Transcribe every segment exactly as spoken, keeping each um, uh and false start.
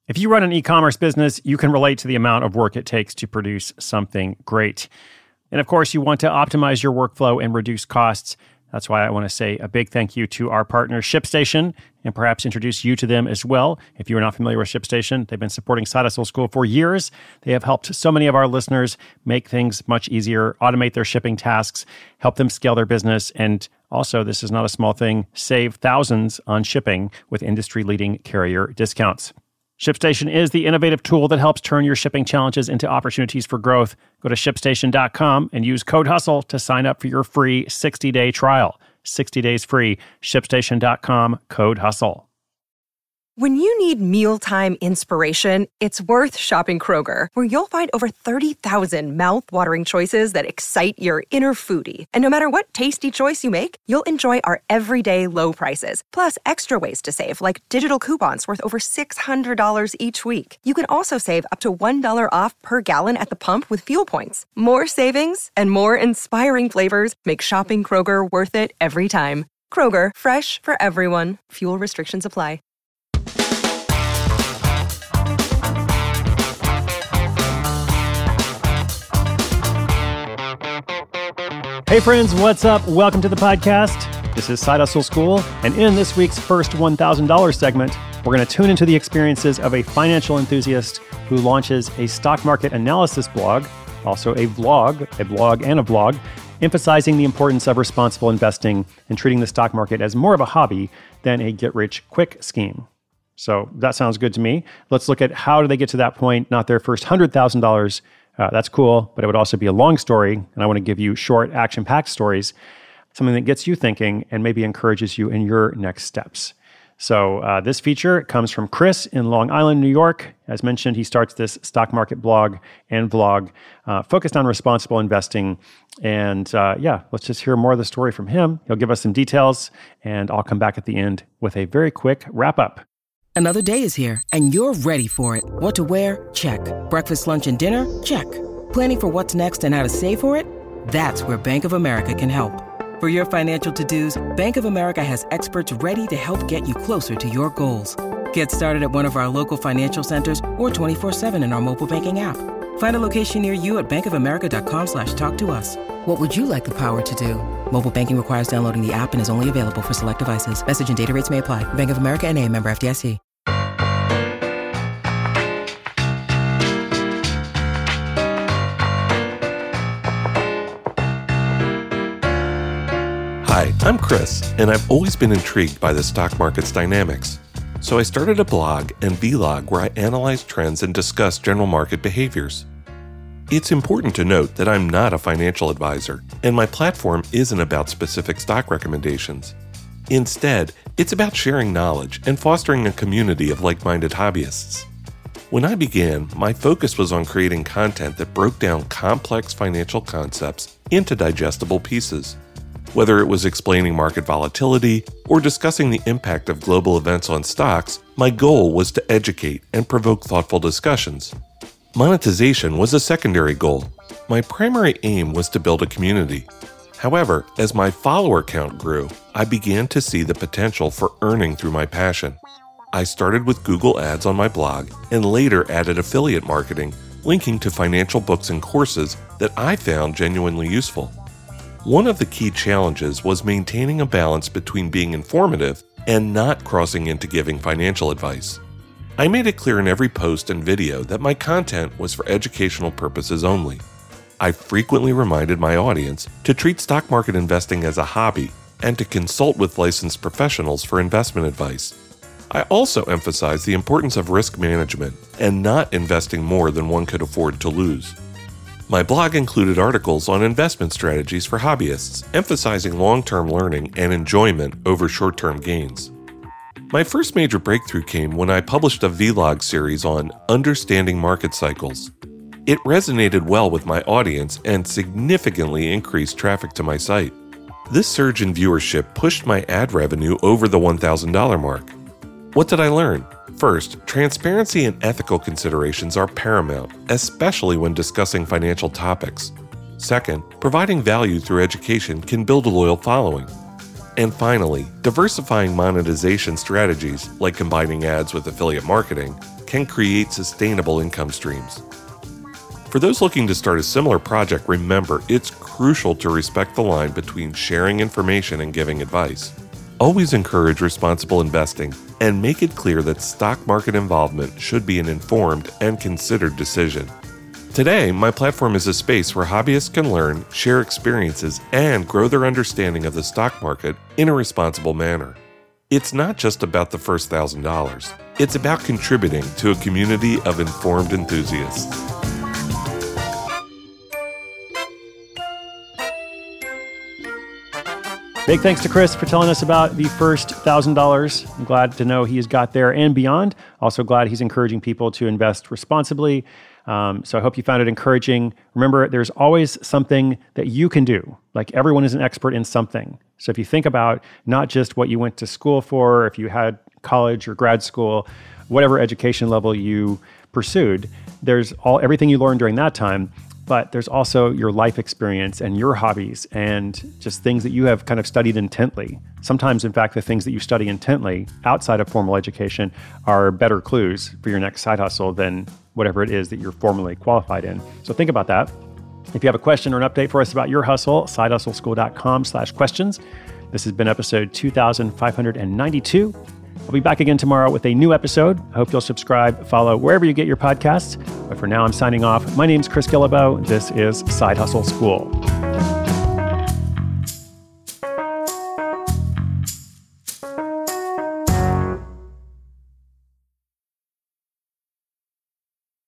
If you run an e-commerce business, you can relate to the amount of work it takes to produce something great. And of course, you want to optimize your workflow and reduce costs. That's why I want to say a big thank you to our partner, ShipStation, and perhaps introduce you to them as well. If you're not familiar with ShipStation, they've been supporting Side Hustle School for years. They have helped so many of our listeners make things much easier, automate their shipping tasks, help them scale their business, and also, this is not a small thing, save thousands on shipping with industry-leading carrier discounts. ShipStation is the innovative tool that helps turn your shipping challenges into opportunities for growth. Go to ship station dot com and use code HUSTLE to sign up for your free sixty-day trial. sixty days free. ship station dot com, code HUSTLE. When you need mealtime inspiration, it's worth shopping Kroger, where you'll find over thirty thousand mouth-watering choices that excite your inner foodie. And no matter what tasty choice you make, you'll enjoy our everyday low prices, plus extra ways to save, like digital coupons worth over six hundred dollars each week. You can also save up to one dollar off per gallon at the pump with fuel points. More savings and more inspiring flavors make shopping Kroger worth it every time. Kroger, fresh for everyone. Fuel restrictions apply. Hey friends, what's up? Welcome to the podcast. This is Side Hustle School, and in this week's first one thousand dollars segment, we're going to tune into the experiences of a financial enthusiast who launches a stock market analysis blog, also a vlog, a blog and a vlog, emphasizing the importance of responsible investing and treating the stock market as more of a hobby than a get-rich-quick scheme. So that sounds good to me. Let's look at how do they get to that point, not their first one hundred thousand dollars. Uh, that's cool, but it would also be a long story, and I want to give you short, action-packed stories, something that gets you thinking and maybe encourages you in your next steps. So uh, this feature comes from Chris in Long Island, New York. As mentioned, he starts this stock market blog and vlog uh, focused on responsible investing. And uh, yeah, let's just hear more of the story from him. He'll give us some details, and I'll come back at the end with a very quick wrap-up. Another day is here, and you're ready for it. What to wear? Check. Breakfast, lunch, and dinner? Check. Planning for what's next and how to save for it? That's where Bank of America can help. For your financial to-dos, Bank of America has experts ready to help get you closer to your goals. Get started at one of our local financial centers or twenty-four seven in our mobile banking app. Find a location near you at bankofamerica.com slash talk to us. What would you like the power to do? Mobile banking requires downloading the app and is only available for select devices. Message and data rates may apply. Bank of America N A, member F D I C. Hi, I'm Chris, and I've always been intrigued by the stock market's dynamics. So I started a blog and vlog where I analyze trends and discuss general market behaviors. It's important to note that I'm not a financial advisor, and my platform isn't about specific stock recommendations. Instead, it's about sharing knowledge and fostering a community of like-minded hobbyists. When I began, my focus was on creating content that broke down complex financial concepts into digestible pieces. Whether it was explaining market volatility or discussing the impact of global events on stocks, my goal was to educate and provoke thoughtful discussions. Monetization was a secondary goal. My primary aim was to build a community. However, as my follower count grew, I began to see the potential for earning through my passion. I started with Google Ads on my blog and later added affiliate marketing, linking to financial books and courses that I found genuinely useful. One of the key challenges was maintaining a balance between being informative and not crossing into giving financial advice. I made it clear in every post and video that my content was for educational purposes only. I frequently reminded my audience to treat stock market investing as a hobby and to consult with licensed professionals for investment advice. I also emphasized the importance of risk management and not investing more than one could afford to lose. My blog included articles on investment strategies for hobbyists, emphasizing long-term learning and enjoyment over short-term gains. My first major breakthrough came when I published a vlog series on understanding market cycles. It resonated well with my audience and significantly increased traffic to my site. This surge in viewership pushed my ad revenue over the one thousand dollars mark. What did I learn? First, transparency and ethical considerations are paramount, especially when discussing financial topics. Second, providing value through education can build a loyal following. And finally, diversifying monetization strategies, like combining ads with affiliate marketing, can create sustainable income streams. For those looking to start a similar project, remember it's crucial to respect the line between sharing information and giving advice. Always encourage responsible investing and make it clear that stock market involvement should be an informed and considered decision. Today, my platform is a space where hobbyists can learn, share experiences, and grow their understanding of the stock market in a responsible manner. It's not just about the first one thousand dollars. It's about contributing to a community of informed enthusiasts. Big thanks to Chris for telling us about the first one thousand dollars. I'm glad to know he's got there and beyond. Also glad he's encouraging people to invest responsibly. Um, so I hope you found it encouraging. Remember, there's always something that you can do. Like everyone is an expert in something. So if you think about not just what you went to school for, if you had college or grad school, whatever education level you pursued, there's all everything you learned during that time. But there's also your life experience and your hobbies and just things that you have kind of studied intently. Sometimes, in fact, the things that you study intently outside of formal education are better clues for your next side hustle than whatever it is that you're formally qualified in. So think about that. If you have a question or an update for us about your hustle, side hustle school dot com slash questions. This has been episode two thousand five hundred ninety-two. I'll be back again tomorrow with a new episode. I hope you'll subscribe, follow wherever you get your podcasts. But for now, I'm signing off. My name's Chris Guillebeau. This is Side Hustle School.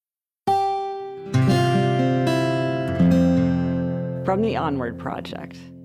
From the Onward Project.